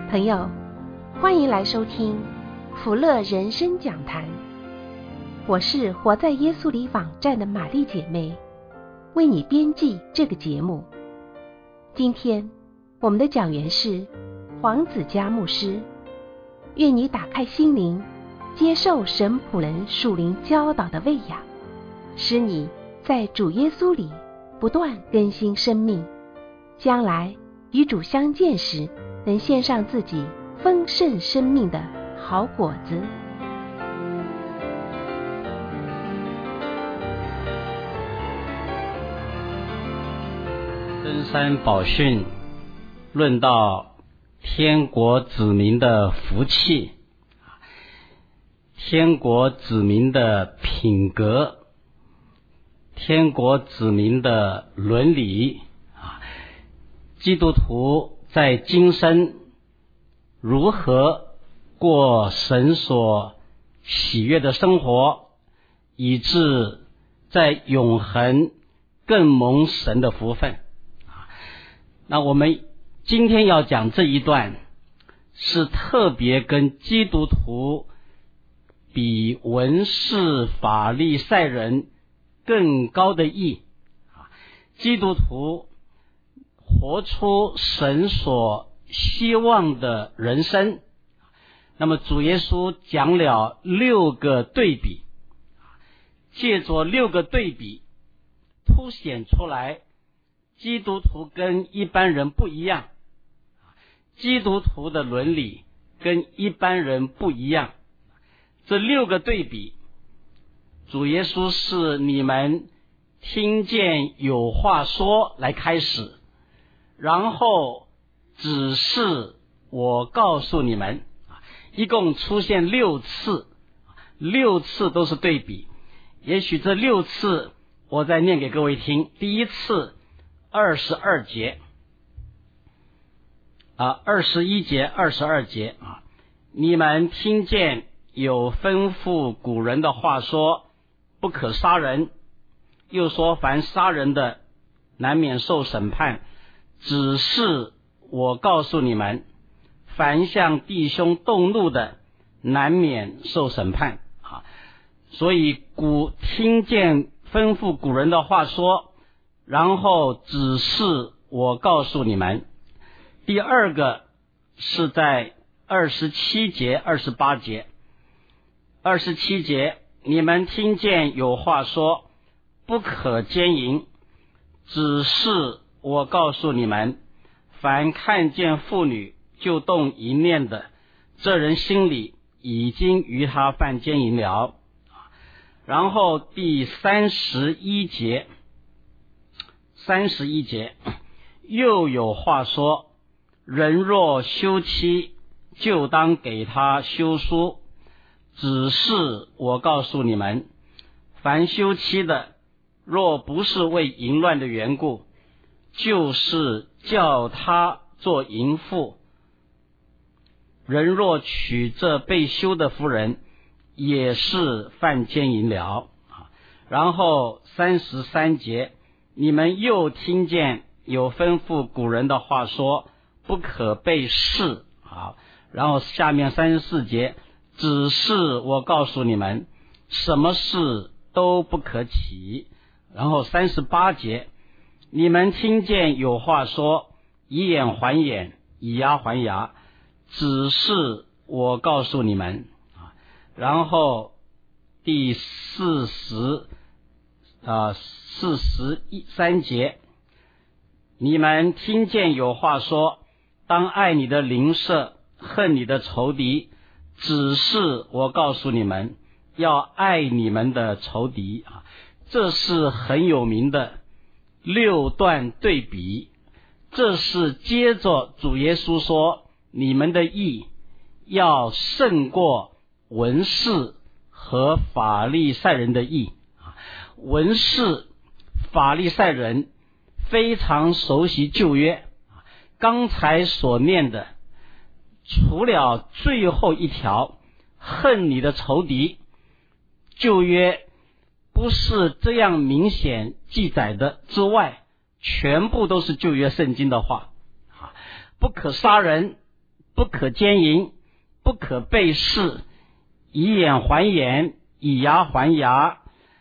朋友，欢迎来收听福乐人生讲坛。我是活在耶稣里网站的玛丽姐妹，为你编辑这个节目。今天我们的讲员是黄子嘉牧师，愿你打开心灵，接受神仆人属灵教导的喂养，使你在主耶稣里不断更新生命，将来与主相见时，能献上自己丰盛生命的好果子。 登山宝训论到天国子民的福气，天国子民的品格，天国子民的伦理，基督徒在今生如何过神所喜悦的生活，以致在永恒更蒙神的福分。那我们今天要讲这一段，是特别跟基督徒比文士法利赛人更高的义。基督徒活出神所希望的人生。那么主耶稣讲了6个对比，借着6个对比凸显出来基督徒跟一般人不一样，基督徒的伦理跟一般人不一样。这6个对比，主耶稣是你们听见有话说来开始，然后只是我告诉你们，一共出现6次，6次都是对比。也许这6次我再念给各位听。第一次22节21节22节你们听见有吩咐古人的话说，不可杀人，又说凡杀人的难免受审判，只是我告诉你们，凡向弟兄动怒的难免受审判。所以听见吩咐古人的话说，然后只是我告诉你们。第二个是在27节28节27节你们听见有话说，不可奸淫，只是我告诉你们，凡看见妇女就动淫念的，这人心里已经与他犯奸淫了。然后第31节又有话说，人若休妻，就当给他休书，只是我告诉你们，凡休妻的，若不是为淫乱的缘故，就是叫他做淫妇。人若娶这被休的妇人，也是犯奸淫了。然后33节你们又听见有吩咐古人的话说，不可被弑。然后下面34节只是我告诉你们，什么事都不可起。然后38节你们听见有话说，以眼还眼，以牙还牙，只是我告诉你们。然后第43节你们听见有话说，当爱你的邻舍，恨你的仇敌，只是我告诉你们，要爱你们的仇敌。这是很有名的6段对比。这是接着主耶稣说，你们的义要胜过文士和法利赛人的义。文士法利赛人非常熟悉旧约，刚才所念的除了最后一条恨你的仇敌，旧约不是这样明显记载的之外，全部都是旧约圣经的话。不可杀人不可奸淫，不可背誓，以眼还眼，以牙还牙，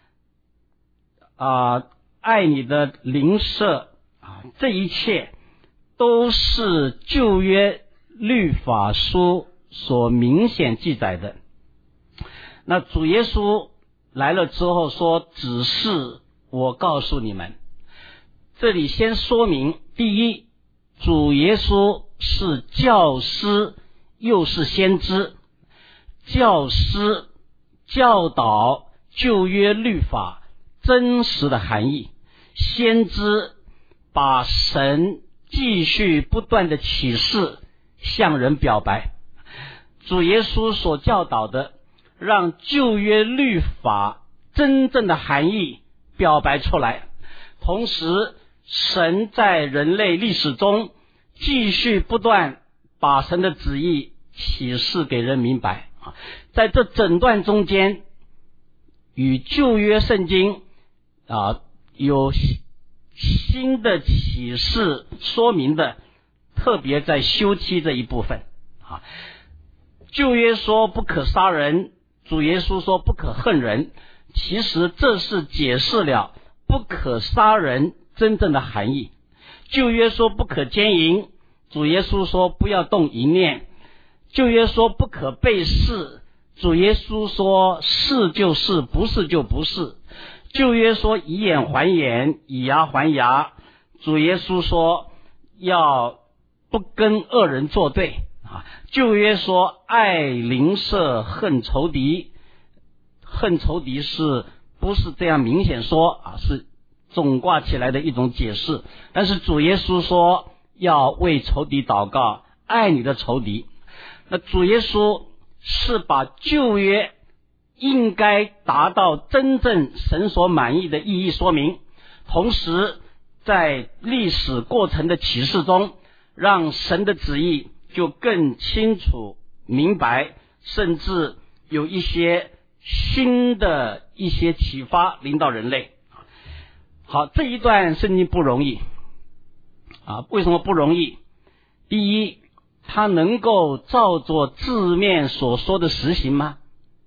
爱你的邻舍这一切都是旧约律法书所明显记载的。那主耶稣来了之后说，只是我告诉你们。这里先说明，第一，主耶稣是教师又是先知。教师教导旧约律法真实的含义，先知把神继续不断的启示向人表白。主耶稣所教导的，让旧约律法真正的含义表白出来，同时神在人类历史中继续不断把神的旨意启示给人明白。在这整段中间，与旧约圣经有新的启示说明的，特别在休妻这一部分。旧约说不可杀人，主耶稣说不可恨人，其实这是解释了不可杀人真正的含义。旧约说不可奸淫，主耶稣说不要动淫念。旧约说不可背誓，主耶稣说是就是，不是就不是。旧约说以眼还眼，以牙还牙，主耶稣说要不跟恶人作对。旧约说爱邻舍恨仇敌，恨仇敌是不是这样明显说是总挂起来的一种解释。但是主耶稣说要为仇敌祷告，爱你的仇敌。那主耶稣是把旧约应该达到真正神所满意的意义说明，同时在历史过程的启示中，让神的旨意就更清楚明白，甚至有一些新的一些启发临到人类。好，这一段圣经不容易为什么不容易？第一，它能够照着字面所说的实行吗？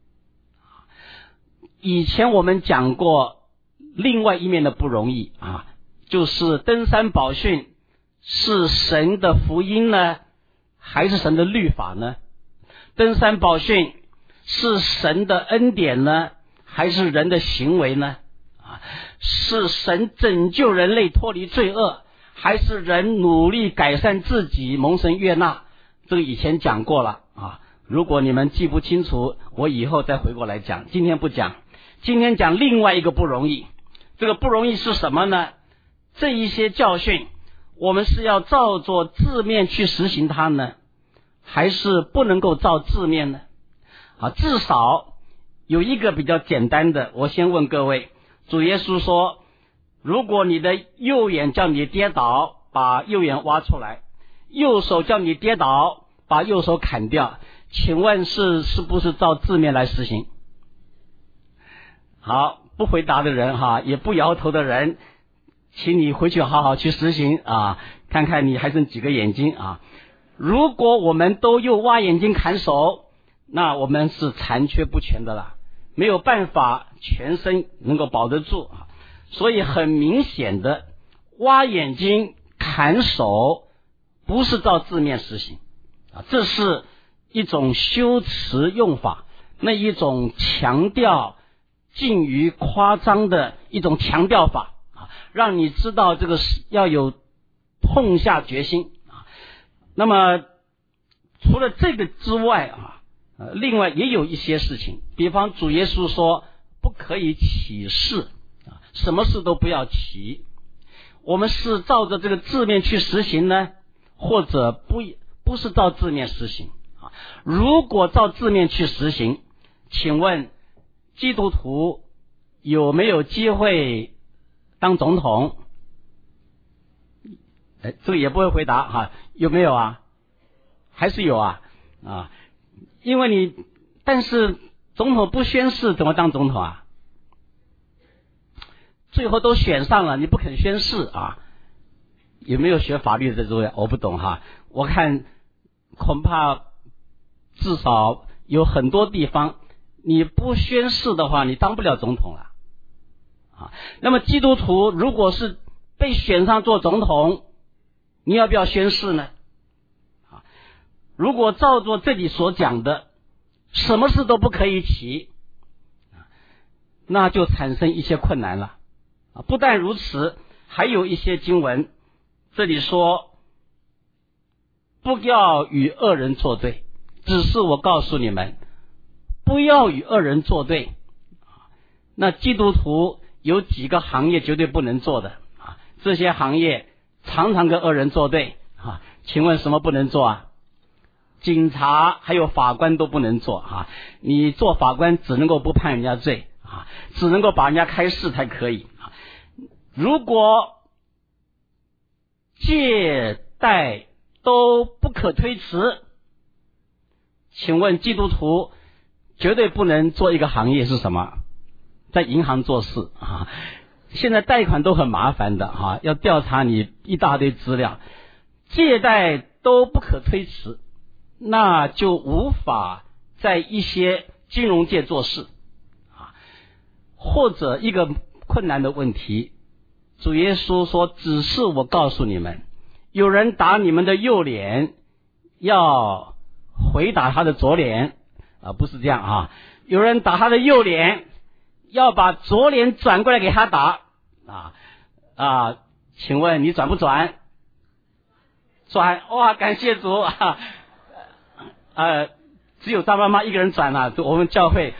以前我们讲过另外一面的不容易就是登山宝训是神的福音呢，还是神的律法呢？登山宝训是神的恩典呢，还是人的行为呢？是神拯救人类脱离罪恶，还是人努力改善自己蒙神悦纳？这个以前讲过了如果你们记不清楚，我以后再回过来讲，今天不讲。今天讲另外一个不容易。这个不容易是什么呢？这一些教训我们是要照着字面去实行它呢，还是不能够照字面呢？至少有一个比较简单的，我先问各位，主耶稣说，如果你的右眼叫你跌倒，把右眼挖出来，右手叫你跌倒，把右手砍掉，请问是不是照字面来实行？好，不回答的人也不摇头的人，请你回去好好去实行看看你还剩几个眼睛如果我们都又挖眼睛砍手，那我们是残缺不全的了，没有办法全身能够保得住所以很明显的，挖眼睛砍手不是照字面实行这是一种修辞用法，那一种强调近于夸张的一种强调法让你知道这个要有痛下决心那么除了这个之外另外也有一些事情，比方主耶稣说不可以起誓什么事都不要起。我们是照着这个字面去实行呢，或者不是照字面实行如果照字面去实行，请问基督徒有没有机会当总统？这个也不会回答有没有还是有因为但是总统不宣誓怎么当总统最后都选上了，你不肯宣誓有没有学法律的这位？我不懂我看恐怕至少有很多地方你不宣誓的话，你当不了总统了啊。那么基督徒如果是被选上做总统，你要不要宣誓呢？啊，如果照着这里所讲的，什么事都不可以提，那就产生一些困难了啊。不但如此，还有一些经文，这里说不要与恶人作对，只是我告诉你们，不要与恶人作对。那基督徒有几个行业绝对不能做的啊？这些行业常常跟恶人作对啊。请问什么不能做啊？警察还有法官都不能做啊。你做法官只能够不判人家罪啊，只能够把人家开释才可以啊。如果借贷都不可推迟，请问基督徒绝对不能做一个行业是什么？在银行做事啊。现在贷款都很麻烦的啊，要调查你一大堆资料，借贷都不可推迟，那就无法在一些金融界做事啊。或者一个困难的问题，主耶稣说，只是我告诉你们，有人打你们的右脸，要回打他的左脸啊，不是这样啊。有人打他的右脸，要把左脸转过来给他打啊。请问你转不转？转。哇，感谢主啊。只有张妈妈一个人转了，我们教会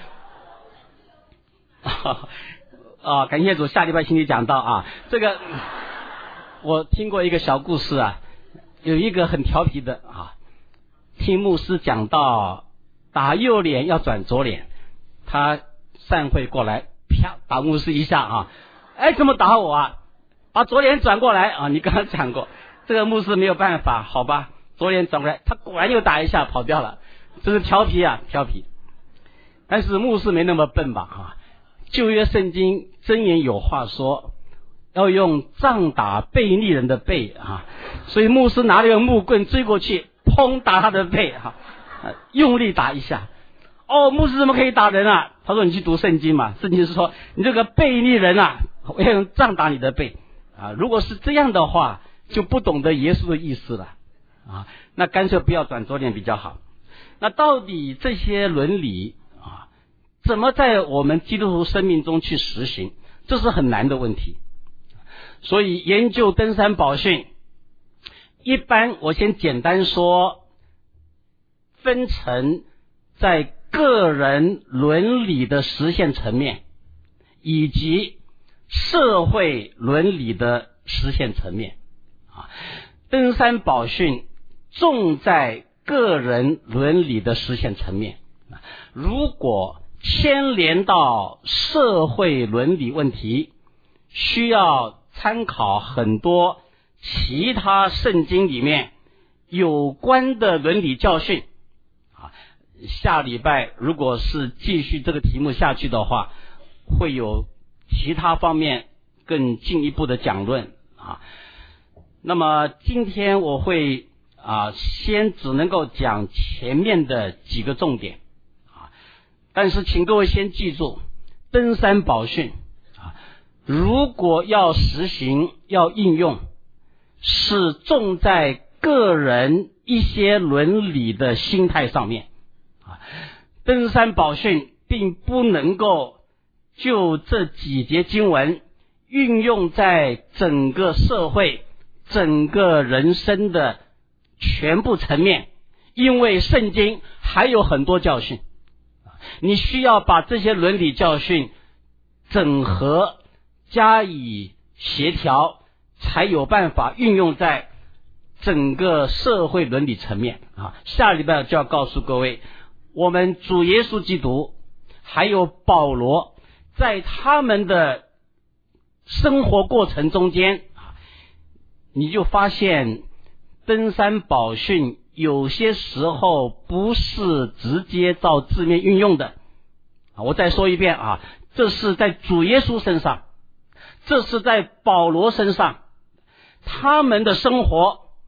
感谢主，下礼拜星期讲到啊。这个我听过一个小故事啊，有一个很调皮的啊，听牧师讲到打右脸要转左脸，他散会过来，啪打牧师一下啊。哎，怎么打我啊？把左脸转过来啊！你刚刚讲过，这个牧师没有办法，好吧，左脸转过来，他果然又打一下跑掉了。这是调皮啊，调皮。但是牧师没那么笨吧啊？旧约圣经箴言有话说，要用杖打背逆人的背啊，所以牧师拿了个木棍追过去，砰打他的背啊，用力打一下。哦，牧师怎么可以打人啊？他说你去读圣经嘛，圣经是说你这个背逆人啊，我要用杖打你的背啊。如果是这样的话，就不懂得耶稣的意思了啊，那干脆不要转左脸比较好。那到底这些伦理啊，怎么在我们基督徒生命中去实行？这是很难的问题。所以研究登山宝训，一般我先简单说，分成在个人伦理的实现层面，以及社会伦理的实现层面啊。登山宝训重在个人伦理的实现层面，如果牵连到社会伦理问题，需要参考很多其他圣经里面有关的伦理教训啊。下礼拜如果是继续这个题目下去的话，会有其他方面更进一步的讲论啊。那么今天我会先只能够讲前面的几个重点啊，但是请各位先记住，登山宝训啊，如果要实行要应用，是重在个人一些伦理的心态上面啊。登山宝训并不能够就这几节经文运用在整个社会整个人生的全部层面，因为圣经还有很多教训，你需要把这些伦理教训整合加以协调，才有办法运用在整个社会伦理层面啊。下礼拜就要告诉各位，我们主耶稣基督还有保罗在他们的生活过程中间，你就发现登山宝训有些时候不是直接照字面运用的。我再说一遍啊，这是在主耶稣身上，这是在保罗身上，他们的生活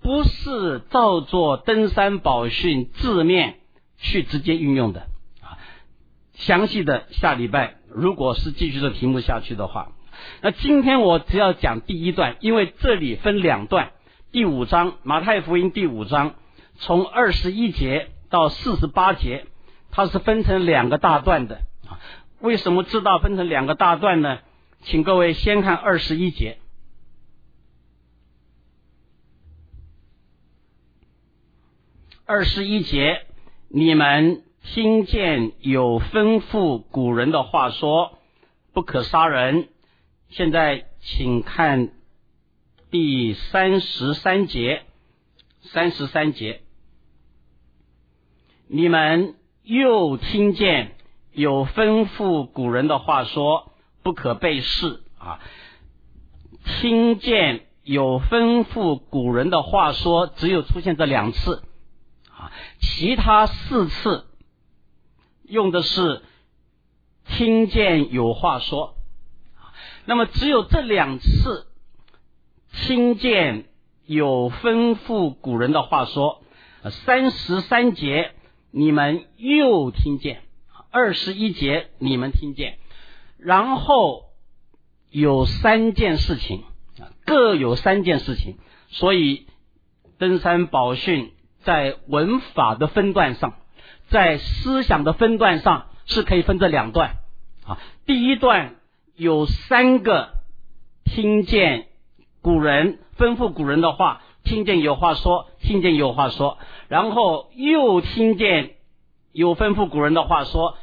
不是照作登山宝训字面去直接运用的。详细的下礼拜如果是继续这题目下去的话，那今天我只要讲第一段，因为这里分两段，第5章马太福音第5章从21节到48节，它是分成2个大段的。为什么知道分成2个大段呢？请各位先看21节。21节，你们听见有吩咐古人的话说不可杀人。现在请看第33节。33节，你们又听见有吩咐古人的话说不可背誓。听见有吩咐古人的话说只有出现这2次，其他4次用的是听见有话说。那么只有这2次听见有吩咐古人的话说。33节你们又听见，21节你们听见，然后有3件事情，各有3件事情。所以登山宝训在文法的分段上，在思想的分段上是可以分这2段。第一段有3个听见古人吩咐古人的话，听见有话说，听见有话说，然后又听见有吩咐古人的话说，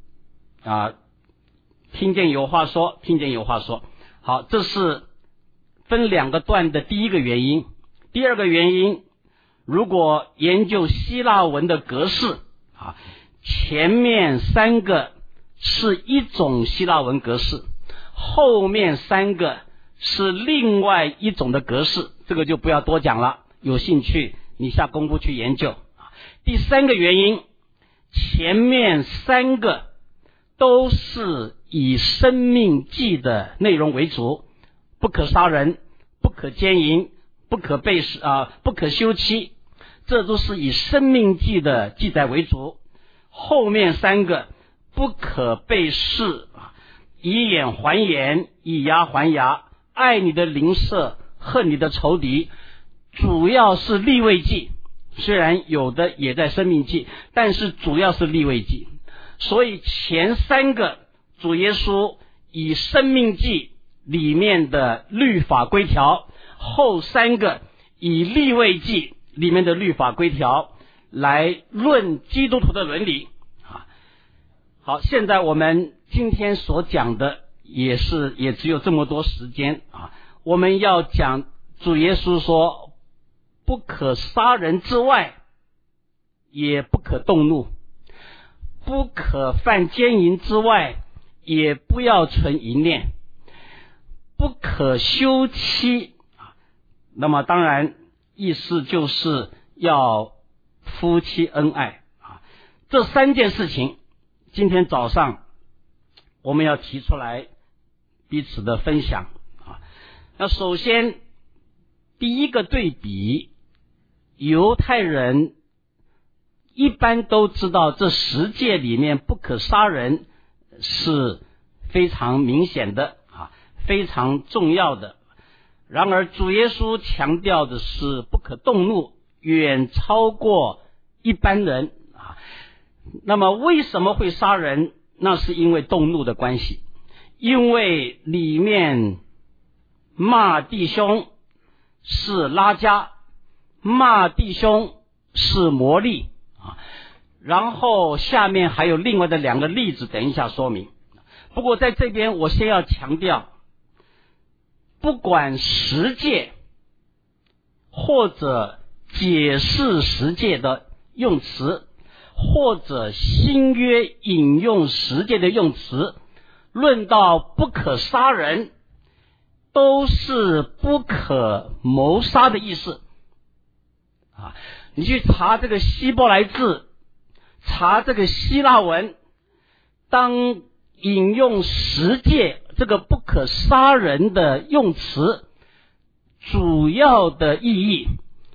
听见有话说，听见有话说。好，这是分2个段的第一个原因。第二个原因，如果研究希腊文的格式，前面3个是一种希腊文格式，后面3个是另外一种的格式，这个就不要多讲了，有兴趣你下功夫去研究。第3个原因，前面3个都是以生命记的内容为主，不可杀人，不可奸淫，不可背誓，不可休妻，这都是以生命记的记载为主。后面3个不可背誓，以眼还眼，以牙还牙，爱你的邻舍，恨你的仇敌，主要是利未记，虽然有的也在生命记，但是主要是利未记。所以前3个主耶稣以生命记里面的律法规条，后3个以利未记里面的律法规条来论基督徒的伦理。好，现在我们今天所讲的也只有这么多时间。我们要讲主耶稣说不可杀人之外，也不可动怒，不可犯奸淫之外，也不要存淫念，不可休妻。那么当然意思就是要夫妻恩爱。这3件事情今天早上我们要提出来彼此的分享。那首先第一个对比，犹太人一般都知道这10诫里面不可杀人是非常明显的，非常重要的。然而主耶稣强调的是不可动怒，远超过一般人。那么为什么会杀人？那是因为动怒的关系，因为里面骂弟兄是拉加，骂弟兄是摩利，然后下面还有另外的2个例子，等一下说明。不过在这边我先要强调，不管10诫或者解释10诫的用词，或者新约引用10诫的用词，论到不可杀人，都是不可谋杀的意思。你去查这个希伯来字，查这个希腊文，当引用10诫这个不可杀人的用词，主要的意义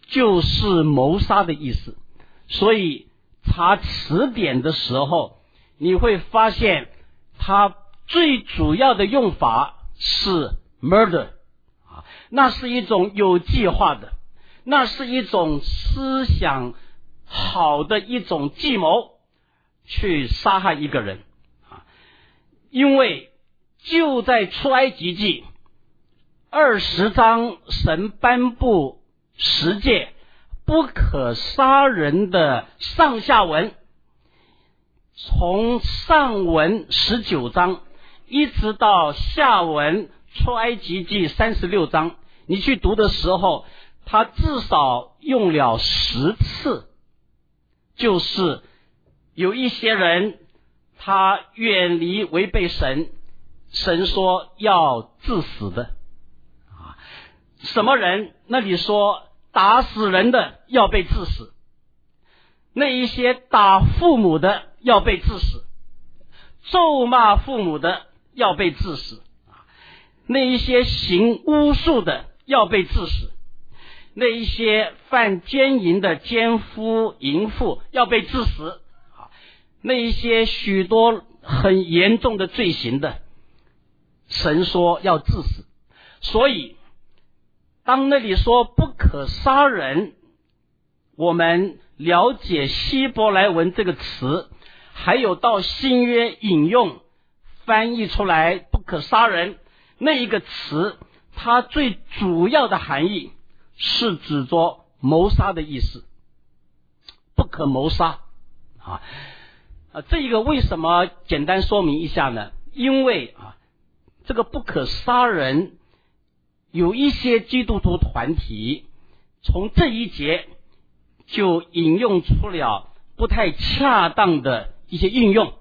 就是谋杀的意思。所以查词典的时候，你会发现它最主要的用法是 murder， 那是一种有计划的，那是一种思想好的一种计谋去杀害一个人。因为就在出埃及记20章，神颁布10诫不可杀人的上下文，从上文19章一直到下文出埃及记36章，你去读的时候，他至少用了10次，就是有一些人他远离违背神，神说要致死的。什么人？那里说打死人的要被致死，那一些打父母的要被致死，咒骂父母的要被致死，那一些行巫术的要被致死，那一些犯奸淫的奸夫淫妇要被致死，那一些许多很严重的罪行的，神说要致死。所以当那里说不可杀人，我们了解希伯来文这个词，还有到新约引用翻译出来不可杀人那一个词，它最主要的含义是指着谋杀的意思，不可谋杀这一个为什么简单说明一下呢？因为这个不可杀人，有一些基督徒团体从这一节就引用出了不太恰当的一些运用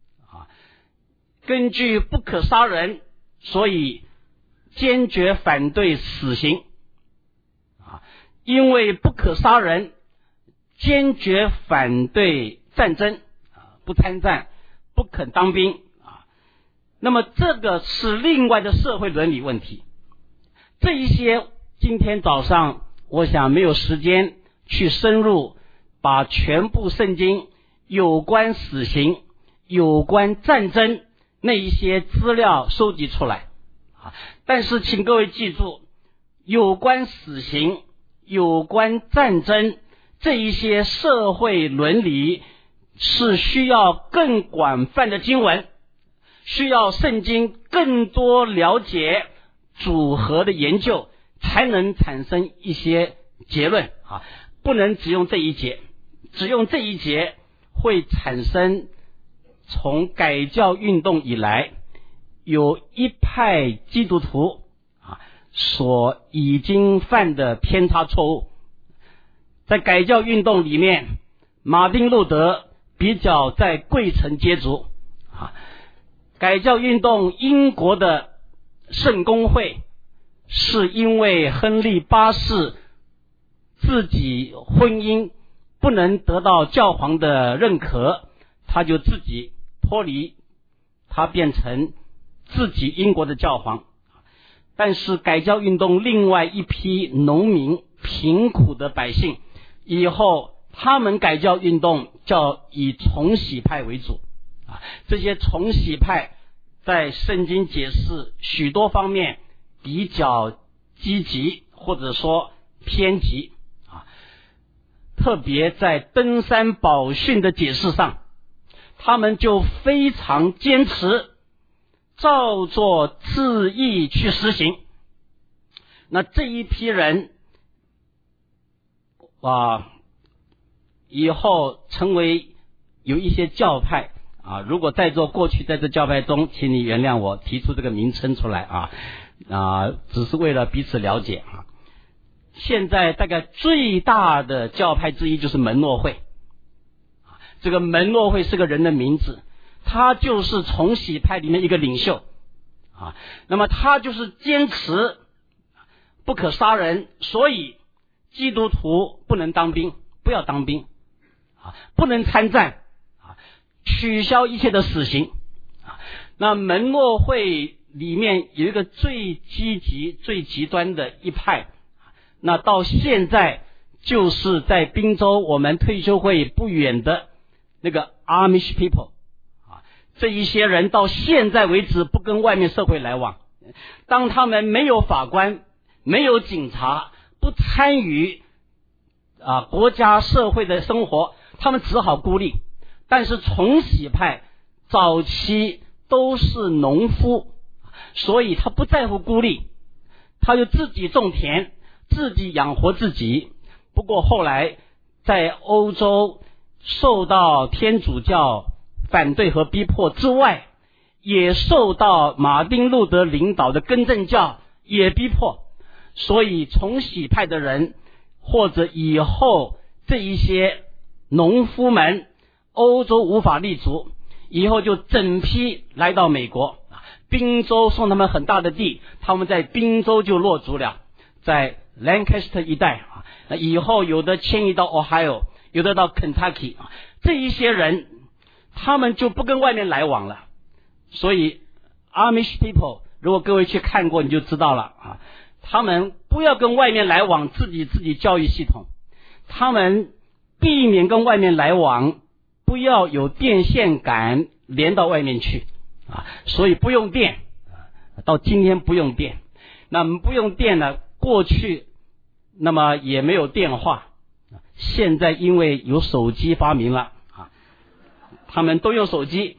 根据不可杀人，所以坚决反对死刑因为不可杀人，坚决反对战争，不参战，不肯当兵那么这个是另外的社会伦理问题。这一些今天早上我想没有时间去深入把全部圣经有关死刑、有关战争那一些资料收集出来但是请各位记住，有关死刑、有关战争这一些社会伦理是需要更广泛的经文，需要圣经更多了解组合的研究，才能产生一些结论不能只用这一节，只用这一节会产生从改教运动以来有一派基督徒所已经犯的偏差错误。在改教运动里面，马丁路德比较在贵城接足改教运动英国的圣公会是因为亨利八世自己婚姻不能得到教皇的认可，他就自己脱离，他变成自己英国的教皇。但是改教运动另外一批农民贫苦的百姓，以后他们改教运动叫以重洗派为主这些重洗派在圣经解释许多方面比较积极，或者说偏激特别在登山宝训的解释上，他们就非常坚持照做字义去实行。那这一批人以后成为有一些教派如果在座过去在这教派中，请你原谅我提出这个名称出来只是为了彼此了解现在大概最大的教派之一就是门诺会，这个门诺会是个人的名字，他就是重洗派里面一个领袖那么他就是坚持不可杀人，所以基督徒不能当兵，不要当兵不能参战取消一切的死刑那门诺会里面有一个最积极最极端的一派，那到现在就是在宾州我们退休会不远的那个 Amish people 啊，这一些人到现在为止不跟外面社会来往，当他们没有法官、没有警察，不参与国家社会的生活，他们只好孤立。但是重洗派早期都是农夫，所以他不在乎孤立，他就自己种田，自己养活自己。不过后来在欧洲受到天主教反对和逼迫之外，也受到马丁路德领导的更正教也逼迫，所以重洗派的人或者以后这一些农夫们，欧洲无法立足，以后就整批来到美国，宾州送他们很大的地，他们在宾州就落足了，在 Lancaster 一带，以后有的迁移到 Ohio， 有的到 Kentucky， 这一些人他们就不跟外面来往了。所以 Amish people 如果各位去看过你就知道了他们不要跟外面来往，自己教育系统，他们避免跟外面来往，不要有电线杆连到外面去所以不用电，到今天不用电。那么不用电呢，过去那么也没有电话，现在因为有手机发明了他们都用手机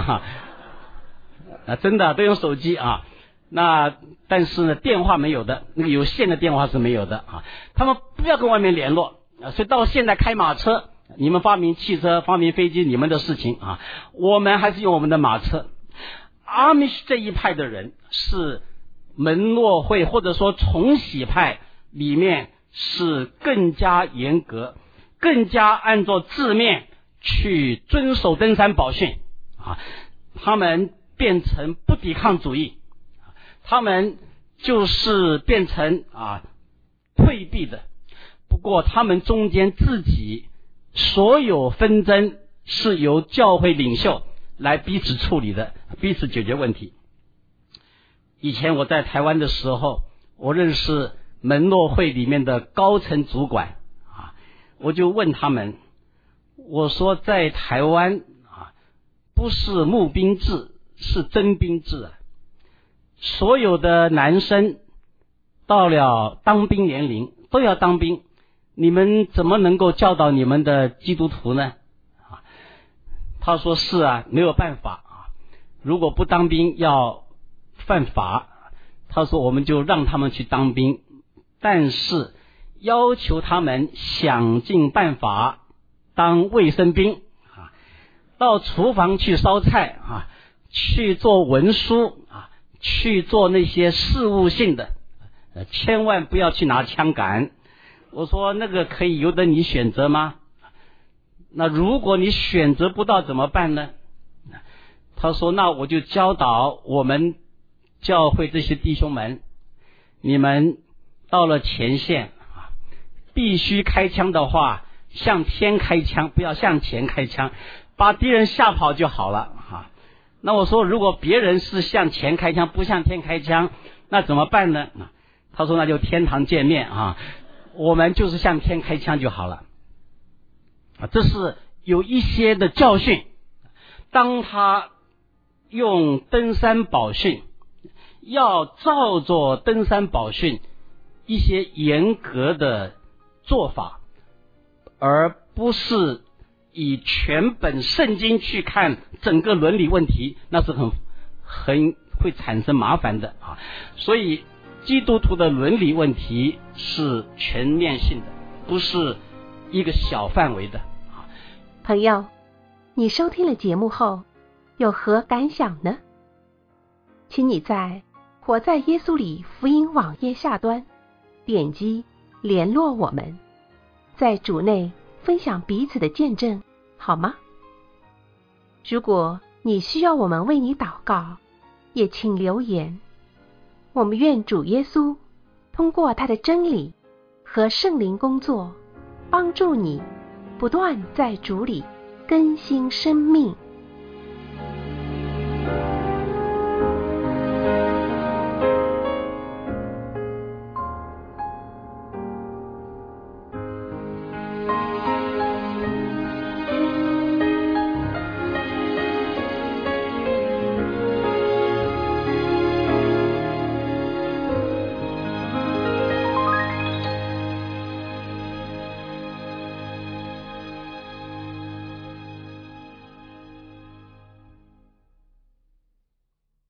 真的都用手机那但是呢电话没有的，那个有线的电话是没有的他们不要跟外面联络所以到现在开马车，你们发明汽车发明飞机你们的事情我们还是用我们的马车。Amish 这一派的人是门诺会或者说重洗派里面是更加严格，更加按照字面去遵守登山宝训他们变成不抵抗主义，他们就是变成退避的。不过他们中间自己所有纷争是由教会领袖来彼此处理的，彼此解决问题。以前我在台湾的时候，我认识门诺会里面的高层主管我就问他们，我说在台湾不是募兵制，是征兵制所有的男生到了当兵年龄都要当兵，你们怎么能够教导你们的基督徒呢他说是没有办法如果不当兵要犯法，他说我们就让他们去当兵，但是要求他们想尽办法当卫生兵到厨房去烧菜去做文书去做那些事务性的千万不要去拿枪杆。我说那个可以由得你选择吗？那如果你选择不到怎么办呢？他说那我就教导我们教会这些弟兄们，你们到了前线必须开枪的话向天开枪，不要向前开枪，把敌人吓跑就好了那我说如果别人是向前开枪不向天开枪那怎么办呢？他说那就天堂见面我们就是向天开枪就好了这是有一些的教训。当他用登山宝训，要照着登山宝训一些严格的做法，而不是以全本圣经去看整个伦理问题，那是很会产生麻烦的所以基督徒的伦理问题是全面性的，不是一个小范围的朋友，你收听了节目后有何感想呢？请你在活在耶稣里福音网页下端点击联络我们，在主内分享彼此的见证，好吗？如果你需要我们为你祷告，也请留言。我们愿主耶稣通过他的真理和圣灵工作，帮助你不断在主里更新生命。